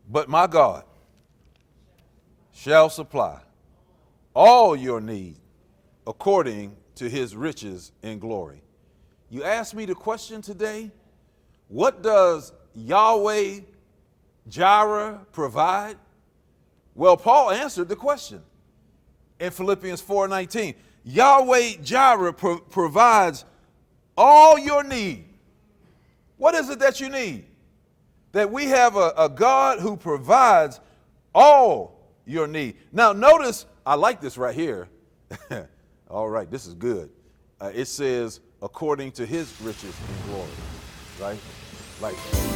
But my God shall supply all your need according to his riches in glory. You asked me the question today, what does Yahweh Jireh provide? Well, Paul answered the question in Philippians 4:19. Yahweh Jireh provides all your need. What is it that you need? That we have a God who provides all your need. Now, notice, I like this right here. All right, this is good. It says, according to his riches and glory, right? Like,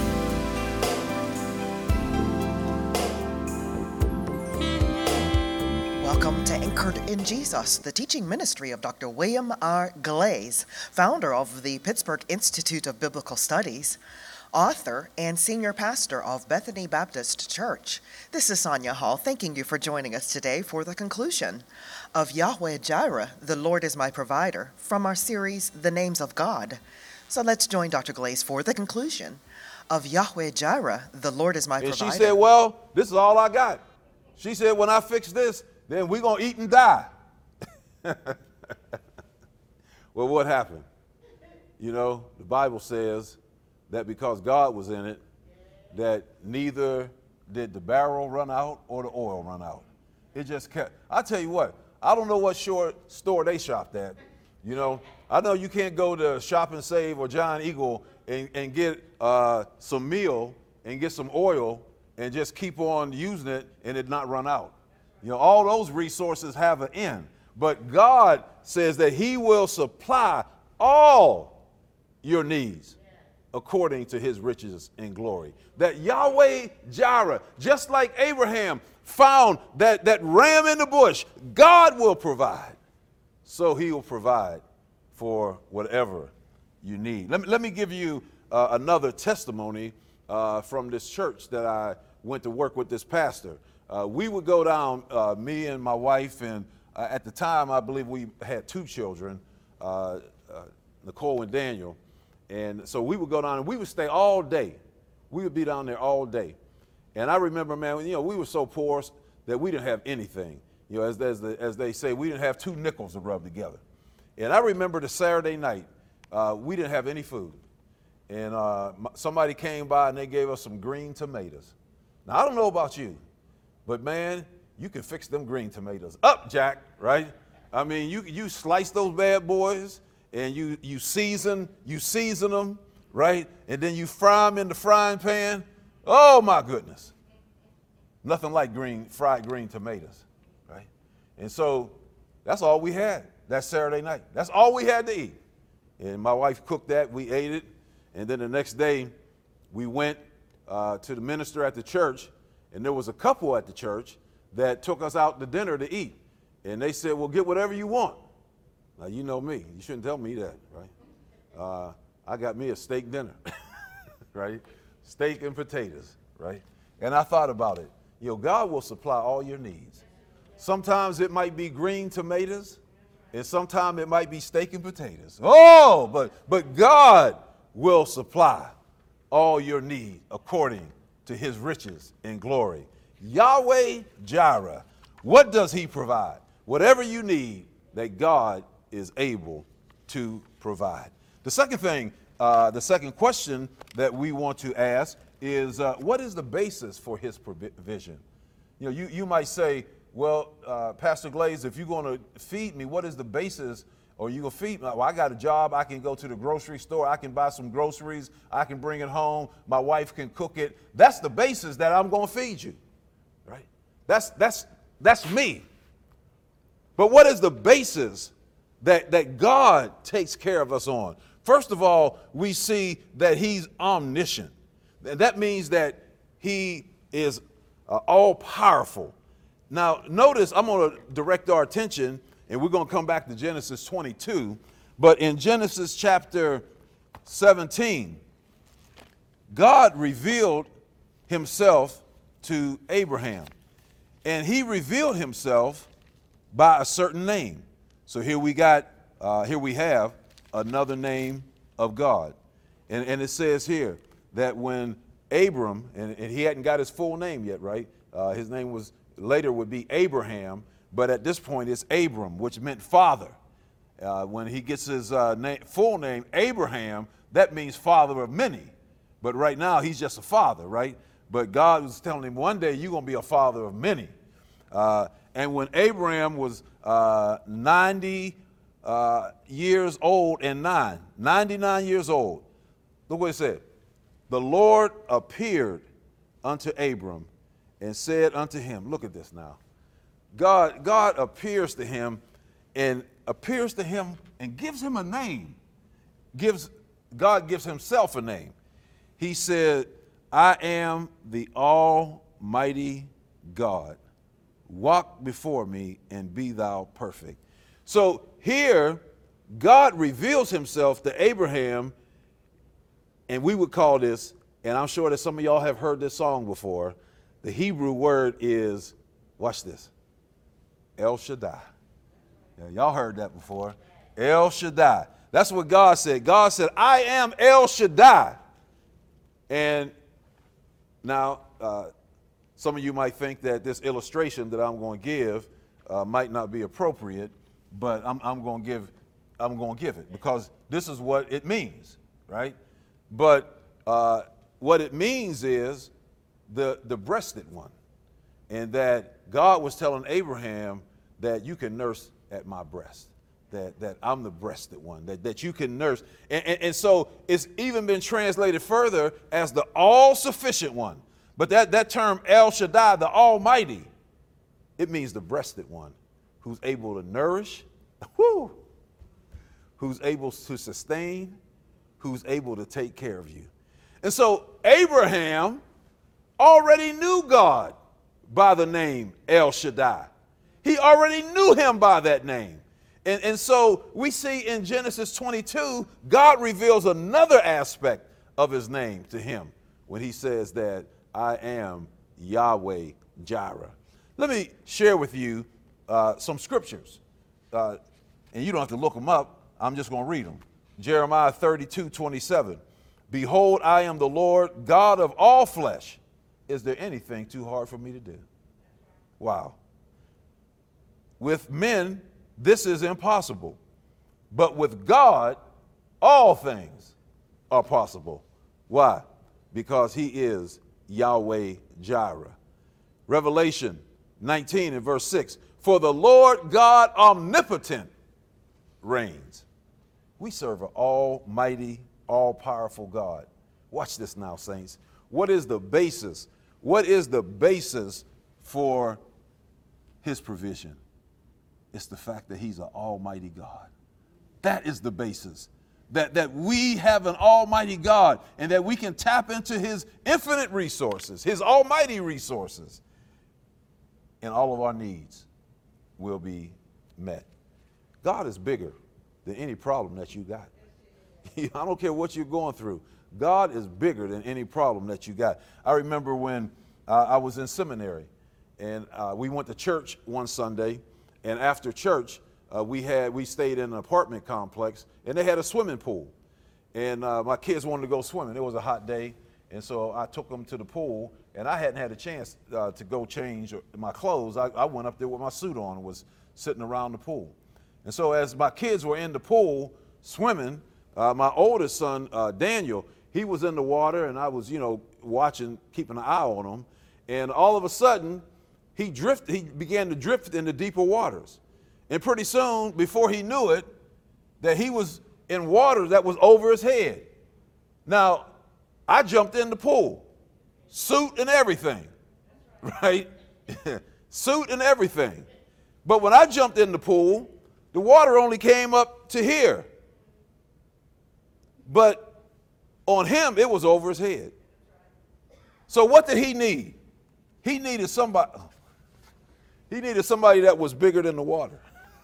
welcome to Anchored in Jesus, the teaching ministry of Dr. William R. Glaze, founder of the Pittsburgh Institute of Biblical Studies, author and senior pastor of Bethany Baptist Church. This is Sonia Hall, thanking you for joining us today for the conclusion of Yahweh Jireh, the Lord is my provider, from our series, The Names of God. So let's join Dr. Glaze for the conclusion of Yahweh Jireh, the Lord is my provider. And she said, well, this is all I got. She said, when I fix this, then we're going to eat and die. Well, what happened? You know, the Bible says that because God was in it, that neither did the barrel run out or the oil run out. It just kept. I tell you what, I don't know what store they shopped at. You know, I know you can't go to Shop and Save or Giant Eagle and get some meal and get some oil and just keep on using it and it not run out. You know, all those resources have an end. But God says that he will supply all your needs according to his riches and glory. That Yahweh Jireh, just like Abraham found that ram in the bush, God will provide. So he will provide for whatever you need. Let me give you another testimony from this church that I went to work with this pastor. We would go down, me and my wife, and at the time I believe we had two children, Nicole and Daniel. And so we would go down and we would stay all day. We would be down there all day. And I remember, man, you know, we were so poor that we didn't have anything. You know, as they say, we didn't have two nickels to rub together. And I remember the Saturday night, we didn't have any food. And somebody came by and they gave us some green tomatoes. Now, I don't know about you, but man, you can fix them green tomatoes up, Jack, right? I mean, you slice those bad boys and you season them, right? And then you fry them in the frying pan. Oh my goodness. Nothing like fried green tomatoes, right? And so that's all we had that Saturday night. That's all we had to eat. And my wife cooked that, we ate it. And then the next day we went to the minister at the church, and there was a couple at the church that took us out to dinner to eat. And they said, well, get whatever you want. Now, you know me. You shouldn't tell me that, right? I got me a steak dinner, right? Steak and potatoes, right? And I thought about it. You know, God will supply all your needs. Sometimes it might be green tomatoes, and sometimes it might be steak and potatoes. Oh, but God will supply all your need according to his riches and glory. Yahweh Jireh, what does he provide? Whatever you need, that God is able to provide. The second thing, the second question that we want to ask is, what is the basis for his provision? You know, you might say, well, Pastor Glaze, if you're going to feed me, what is the basis? Or you going to feed me? Well, I got a job. I can go to the grocery store. I can buy some groceries. I can bring it home. My wife can cook it. That's the basis that I'm going to feed you, right? That's me. But what is the basis that God takes care of us on? First of all, we see that he's omniscient. That means that he is all powerful. Now, notice I'm going to direct our attention, and we're going to come back to Genesis 22. But in Genesis chapter 17, God revealed himself to Abraham. And he revealed himself by a certain name. So here we have another name of God. And it says here that when Abram, and he hadn't got his full name yet, right? His name was later would be Abraham, but at this point it's Abram, which meant father. When he gets his full name, Abraham, that means father of many. But right now he's just a father, right? But God was telling him, one day you're going to be a father of many. And when Abraham was 90 years old and 99 years old, look what it said. The Lord appeared unto Abram and said unto him, look at this now. God appears to him and gives him a name. God gives himself a name. He said, I am the Almighty God. Walk before me and be thou perfect. So here, God reveals himself to Abraham, and we would call this, and I'm sure that some of y'all have heard this song before, the Hebrew word is, watch this, El Shaddai. Yeah, y'all heard that before. El Shaddai. That's what God said. God said, I am El Shaddai. And now, some of you might think that this illustration that I'm going to give might not be appropriate, but I'm going to give it because this is what it means, right? But what it means is the breasted one, and that God was telling Abraham that you can nurse at my breast, that I'm the breasted one, that you can nurse. And so it's even been translated further as the all-sufficient one. But that term El Shaddai, the Almighty, it means the breasted one who's able to nourish, who's able to sustain, who's able to take care of you. And so Abraham already knew God by the name El Shaddai. He already knew him by that name. And so we see in Genesis 22, God reveals another aspect of his name to him when he says that I am Yahweh Jireh. Let me share with you some scriptures. And you don't have to look them up. I'm just going to read them. Jeremiah 32:27. Behold, I am the Lord, God of all flesh. Is there anything too hard for me to do? Wow. With men, this is impossible. But with God, all things are possible. Why? Because he is Yahweh Jireh. Revelation 19 and verse 6. For the Lord God omnipotent reigns. We serve an almighty, all-powerful God. Watch this now, saints. What is the basis? What is the basis for his provision? It's the fact that he's an almighty God. That is the basis. That we have an almighty God and that we can tap into his infinite resources, his almighty resources, and all of our needs will be met. God is bigger than any problem that you got. I don't care what you're going through. God is bigger than any problem that you got. I remember when I was in seminary and we went to church one Sunday, and after church, we stayed in an apartment complex, and they had a swimming pool. And my kids wanted to go swimming. It was a hot day, and so I took them to the pool, and I hadn't had a chance to go change my clothes. I went up there with my suit on and was sitting around the pool. And so as my kids were in the pool swimming, my oldest son, Daniel, he was in the water, and I was, watching, keeping an eye on him. And all of a sudden, he began to drift into deeper waters. And pretty soon, before he knew it, that he was in water that was over his head. Now, I jumped in the pool, suit and everything, right? Suit and everything. But when I jumped in the pool, the water only came up to here. But on him, it was over his head. So what did he need? He needed somebody that was bigger than the water.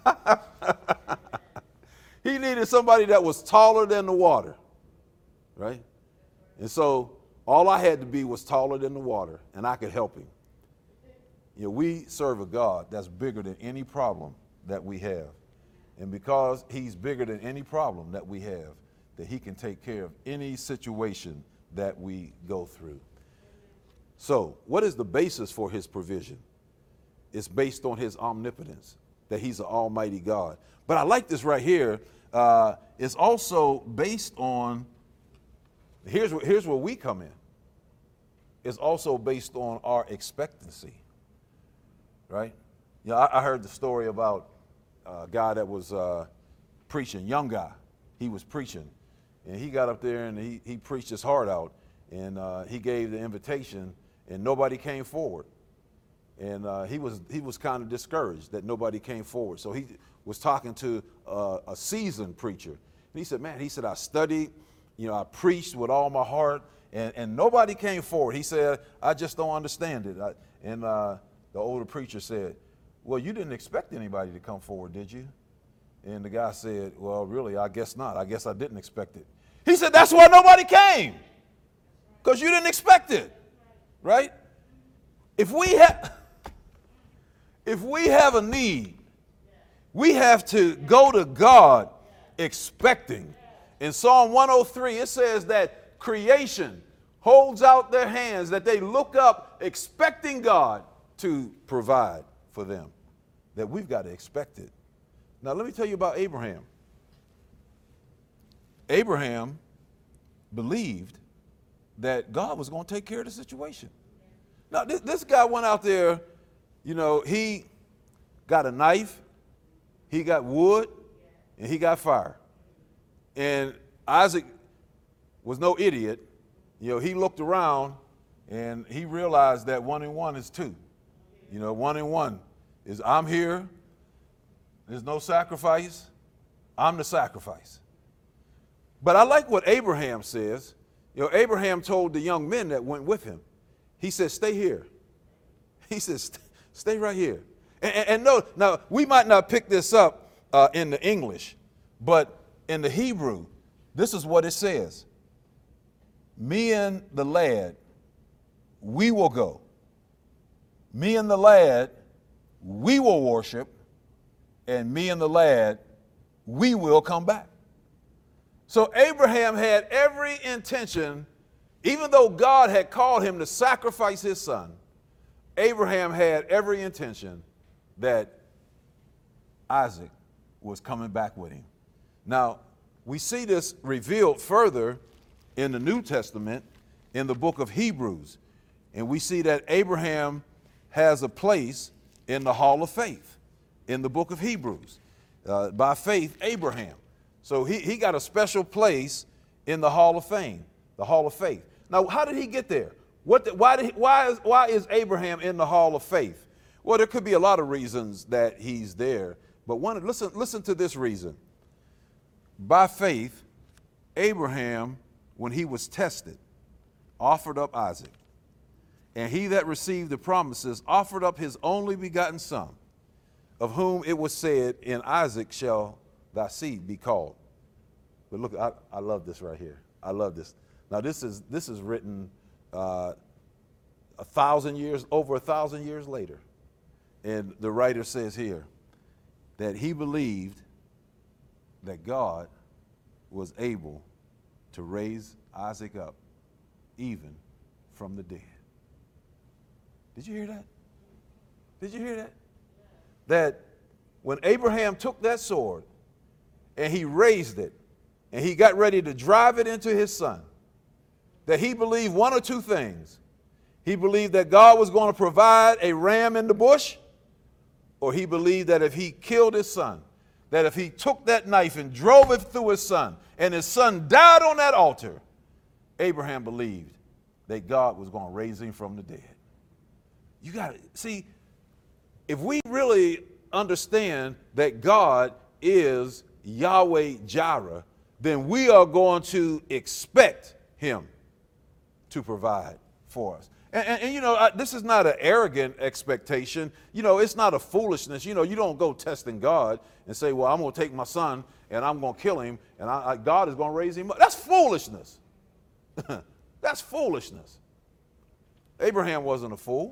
He needed somebody that was taller than the water, right? And so all I had to be was taller than the water, and I could help him. We serve a God that's bigger than any problem that we have. And because he's bigger than any problem that we have, that he can take care of any situation that we go through. So what is the basis for his provision? It's based on his omnipotence, that he's an almighty God. But I like this right here. It's also based on, here's where we come in. It's also based on our expectancy, right? You know, I heard the story about a guy that was preaching, young guy. He was preaching, and he got up there and he preached his heart out, and he gave the invitation, and nobody came forward. And he was kind of discouraged that nobody came forward. So he was talking to a seasoned preacher. And he said, man, I studied, I preached with all my heart, and nobody came forward. He said, I just don't understand it. And the older preacher said, well, you didn't expect anybody to come forward, did you? And the guy said, well, really, I guess not. I guess I didn't expect it. He said, that's why nobody came, because you didn't expect it, right? If we have a need, we have to go to God expecting. In Psalm 103, it says that creation holds out their hands, that they look up expecting God to provide for them, that we've got to expect it. Now, let me tell you about Abraham. Abraham believed that God was going to take care of the situation. Now, this guy went out there, he got a knife, he got wood, and he got fire. And Isaac was no idiot. He looked around and he realized that 1 and 1 is 2. 1 and 1 is I'm here. There's no sacrifice. I'm the sacrifice. But I like what Abraham says. Abraham told the young men that went with him, he said, stay here. He says, stay right here. And no, now we might not pick this up in the English, but in the Hebrew, this is what it says. Me and the lad, we will go. Me and the lad, we will worship. And me and the lad, we will come back. So Abraham had every intention, even though God had called him to sacrifice his son, Abraham had every intention that Isaac was coming back with him. Now, we see this revealed further in the New Testament in the book of Hebrews. And we see that Abraham has a place in the Hall of Faith in the book of Hebrews. By faith, Abraham. So he got a special place in the Hall of Fame, the Hall of Faith. Now, how did he get there? Why is Abraham in the Hall of Faith? Well, there could be a lot of reasons that he's there, but listen to this reason. By faith, Abraham, when he was tested, offered up Isaac. And he that received the promises offered up his only begotten son, of whom it was said, in Isaac shall thy seed be called. But look, I love this right here. I love this. Now this is written over 1,000 years later. And the writer says here that he believed that God was able to raise Isaac up even from the dead. Did you hear that? Did you hear that? That when Abraham took that sword and he raised it and he got ready to drive it into his son, that he believed one or two things. He believed that God was going to provide a ram in the bush, or he believed that if he killed his son, that if he took that knife and drove it through his son and his son died on that altar, Abraham believed that God was going to raise him from the dead. You got to see, if we really understand that God is Yahweh Jireh, then we are going to expect him to provide for us. And this is not an arrogant expectation. It's not a foolishness. You don't go testing God and say, well, I'm going to take my son and I'm going to kill him and God is going to raise him up. That's foolishness. That's foolishness. Abraham wasn't a fool.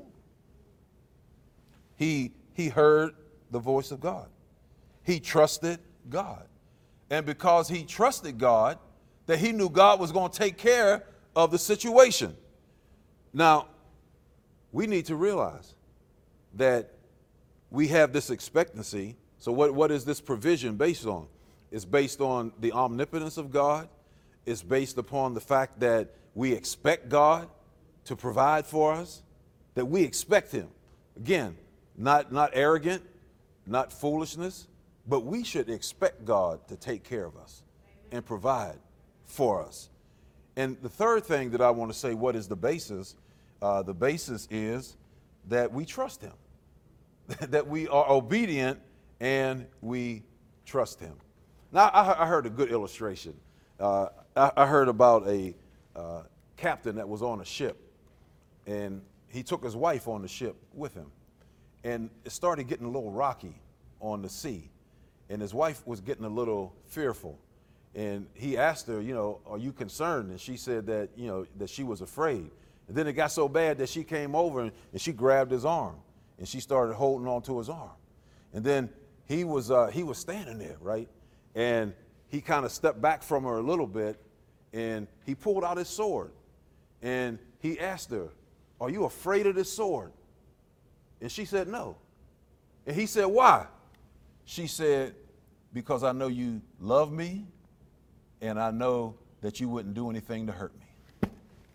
He heard the voice of God. He trusted God. And because he trusted God, that he knew God was going to take care of the situation. Now, we need to realize that we have this expectancy. So what is this provision based on? It's based on the omnipotence of God. It's based upon the fact that we expect God to provide for us, that we expect him. Again, not arrogant, not foolishness, but we should expect God to take care of us and provide for us. And the third thing that I want to say, what is the basis? The basis is that we trust him, that we are obedient and we trust him. Now, I heard a good illustration. I heard about a captain that was on a ship, and he took his wife on the ship with him. And it started getting a little rocky on the sea, and his wife was getting a little fearful. And he asked her, are you concerned? And she said that, that she was afraid. And then it got so bad that she came over and she grabbed his arm, and she started holding on to his arm. And then he was standing there, right? And he kind of stepped back from her a little bit, and he pulled out his sword. And he asked her, are you afraid of this sword? And she said, no. And he said, why? She said, because I know you love me, and I know that you wouldn't do anything to hurt me.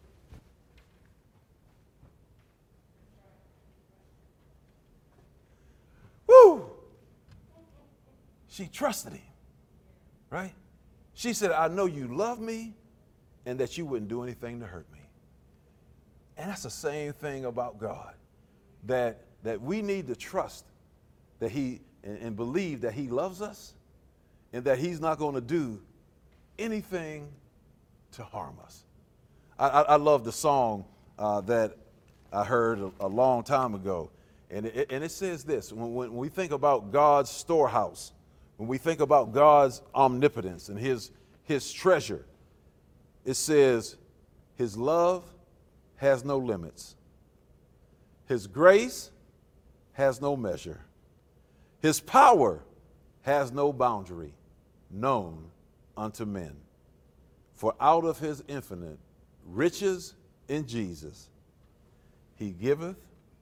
Woo! She trusted him, right? She said, I know you love me and that you wouldn't do anything to hurt me. And that's the same thing about God, that we need to trust that he and believe that he loves us and that he's not going to do anything to harm us. I love the song that I heard a long time ago. And it says this: when we think about God's storehouse, when we think about God's omnipotence and his treasure, it says, his love has no limits. His grace has no measure. His power has no boundary known unto men. For out of his infinite riches in Jesus, he giveth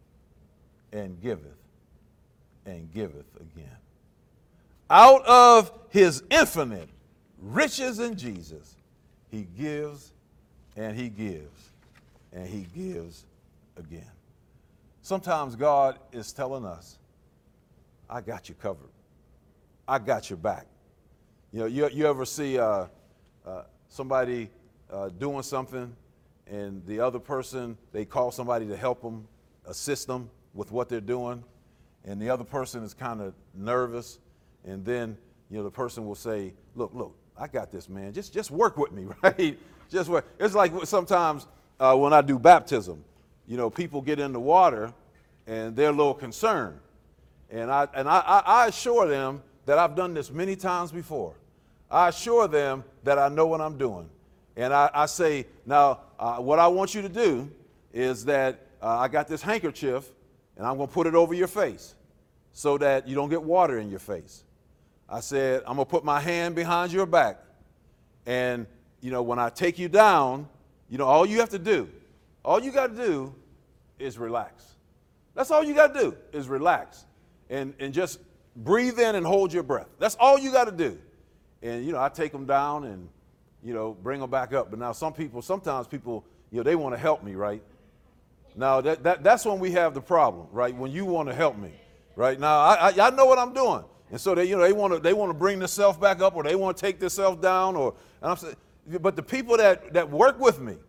and giveth and giveth again. Out of his infinite riches in Jesus, he gives and he gives and he gives again. Sometimes God is telling us, I got you covered. I got your back. You ever see somebody doing something and the other person, they call somebody to help them, assist them with what they're doing, and the other person is kind of nervous, and then the person will say, look, I got this, man. Just work with me, right? Just work. It's like sometimes when I do baptism, people get in the water and they're a little concerned, and I assure them that I've done this many times before. I assure them that I know what I'm doing. And I say, now, what I want you to do is that I got this handkerchief, and I'm going to put it over your face so that you don't get water in your face. I said, I'm going to put my hand behind your back. And, when I take you down, all you got to do is relax. That's all you got to do is relax and just breathe in and hold your breath. That's all you got to do. And, I take them down and, bring them back up. But now sometimes people, they want to help me, right? Now that's when we have the problem, right? When you want to help me, right? Now I know what I'm doing. And so they want to bring themselves back up, or they want to take themselves down, and I'm saying, but the people that work with me,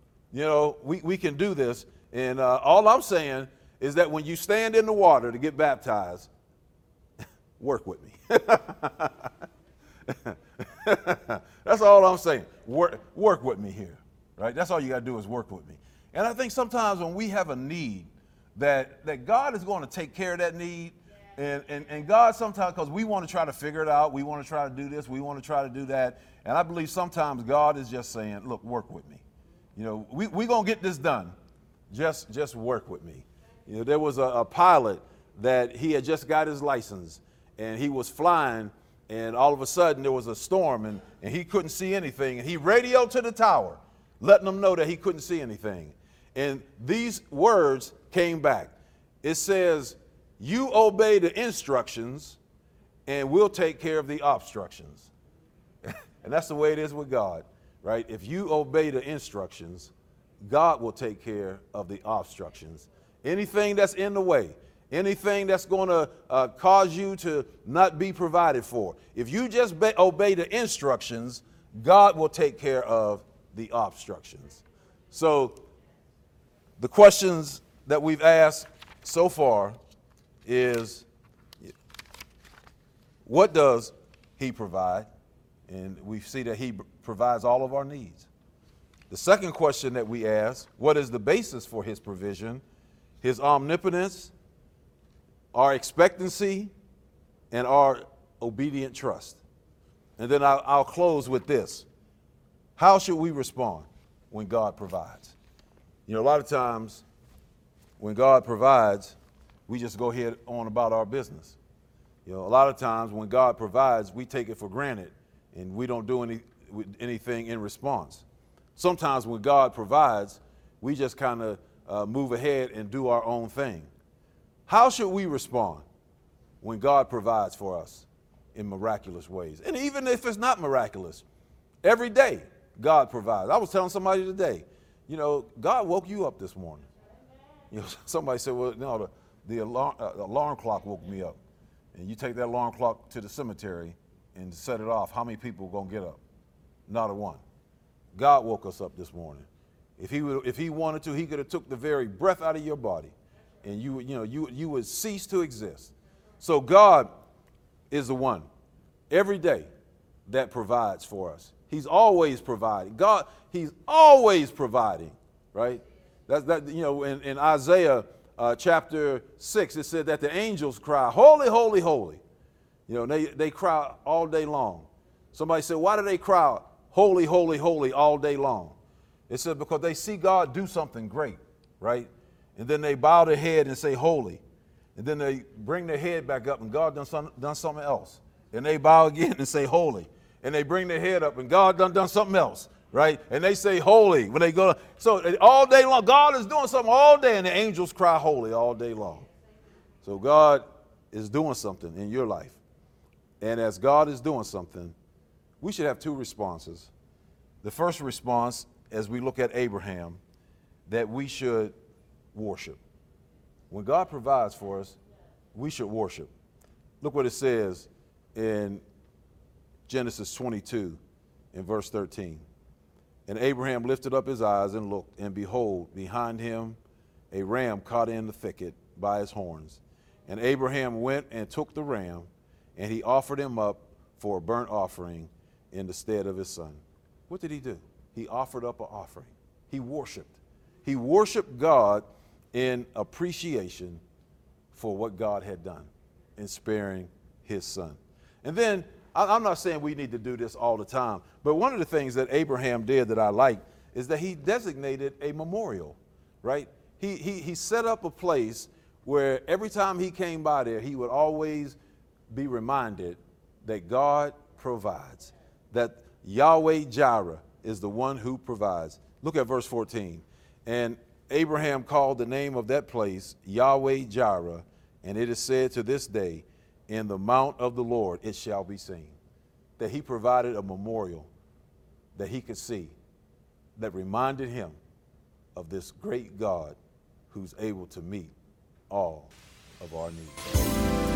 we can do this. And all I'm saying is that when you stand in the water to get baptized, work with me. That's all I'm saying. Work with me here, right? That's all you got to do is work with me. And I think sometimes when we have a need, that God is going to take care of that need. And God sometimes, because we want to try to figure it out, we want to try to do this, we want to try to do that. And I believe sometimes God is just saying, look, work with me. We're going to get this done. Just work with me. There was a pilot that he had just got his license, and he was flying, and all of a sudden there was a storm, and he couldn't see anything. And he radioed to the tower, letting them know that he couldn't see anything. And these words came back. It says, you obey the instructions and we'll take care of the obstructions. And that's the way it is with God, right? If you obey the instructions, God will take care of the obstructions. Anything that's in the way, anything that's going to cause you to not be provided for, if you just obey the instructions, God will take care of the obstructions. So the questions that we've asked so far is, what does he provide? And we see that he provides all of our needs. The second question that we ask, what is the basis for his provision? His omnipotence, our expectancy, and our obedient trust. And then I'll close with this. How should we respond when God provides? You know, a lot of times when God provides, we just go ahead on about our business. You know, a lot of times when God provides, we take it for granted and we don't do anything in response. Sometimes when God provides, we just kind of move ahead and do our own thing. How should we respond when God provides for us in miraculous ways? And even if it's not miraculous, every day God provides. I was telling somebody today, you know, God woke you up this morning. You know, somebody said, well, no, the alarm clock woke me up. And you take that alarm clock to the cemetery and set it off, how many people are going to get up? Not a one. God woke us up this morning. If he wanted to, he could have took the very breath out of your body, and you would cease to exist. So God is the one every day that provides for us. He's always providing. God, he's always providing, right? In Isaiah chapter 6, it said that the angels cry, holy, holy, holy. You know, they cry all day long. Somebody said, why do they cry holy, holy, holy all day long? It said because they see God do something great, right? And then they bow their head and say holy. And then they bring their head back up and God done something else. And they bow again and say holy. And they bring their head up and God done something else, right? And they say holy when they go. So all day long, God is doing something all day and the angels cry holy all day long. So God is doing something in your life. And as God is doing something, we should have two responses. The first response, as we look at Abraham, that we should worship. When God provides for us, we should worship. Look what it says in Genesis 22 in verse 13. And Abraham lifted up his eyes and looked, and behold, behind him a ram caught in the thicket by his horns. And Abraham went and took the ram, and he offered him up for a burnt offering in the stead of his son. What did he do? He offered up an offering. He worshiped. He worshiped God in appreciation for what God had done in sparing his son. And then, I'm not saying we need to do this all the time, but one of the things that Abraham did that I like is that he designated a memorial, right? He set up a place where every time he came by there, he would always be reminded that God provides, that Yahweh Jireh is the one who provides. Look at verse 14. And Abraham called the name of that place Yahweh Jireh, and it is said to this day, in the mount of the Lord it shall be seen. That he provided a memorial that he could see that reminded him of this great God who's able to meet all of our needs.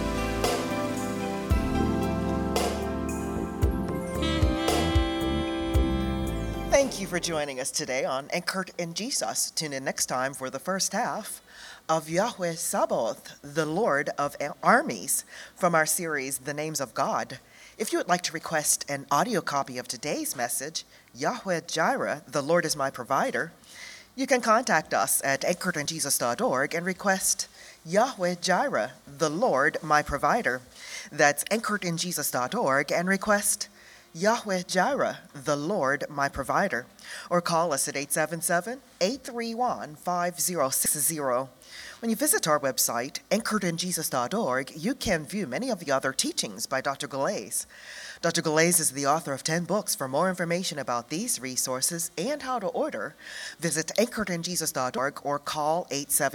Thank you for joining us today on Anchored in Jesus. Tune in next time for the first half of Yahweh Sabaoth, the Lord of Armies, from our series, The Names of God. If you would like to request an audio copy of today's message, Yahweh Jireh, the Lord is my provider, you can contact us at anchoredinjesus.org and request Yahweh Jireh, the Lord my provider. That's anchoredinjesus.org and request Yahweh Jireh, the Lord my provider. Or call us at 877-831-5060. When you visit our website, anchoredinjesus.org, you can view many of the other teachings by Dr. Galais. Dr. Galais is the author of 10 books. For more information about these resources and how to order, visit anchoredinjesus.org or call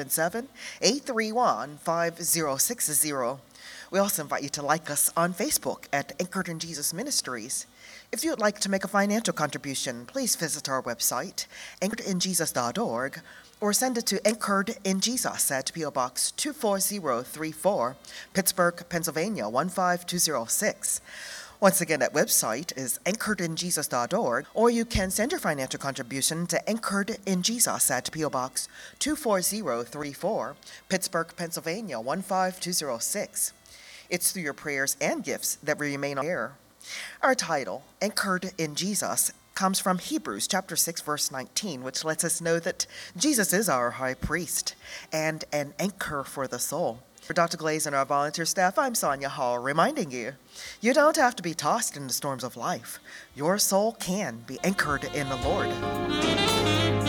877-831-5060. We also invite you to like us on Facebook at Anchored in Jesus Ministries. If you would like to make a financial contribution, please visit our website, anchoredinjesus.org, or send it to Anchored in Jesus at P.O. Box 24034, Pittsburgh, Pennsylvania 15206. Once again, that website is anchoredinjesus.org, or you can send your financial contribution to Anchored in Jesus at P.O. Box 24034, Pittsburgh, Pennsylvania 15206. It's through your prayers and gifts that we remain on air. Our title, Anchored in Jesus, comes from Hebrews chapter 6, verse 19, which lets us know that Jesus is our high priest and an anchor for the soul. For Dr. Galais and our volunteer staff, I'm Sonia Hall, reminding you, you don't have to be tossed in the storms of life. Your soul can be anchored in the Lord.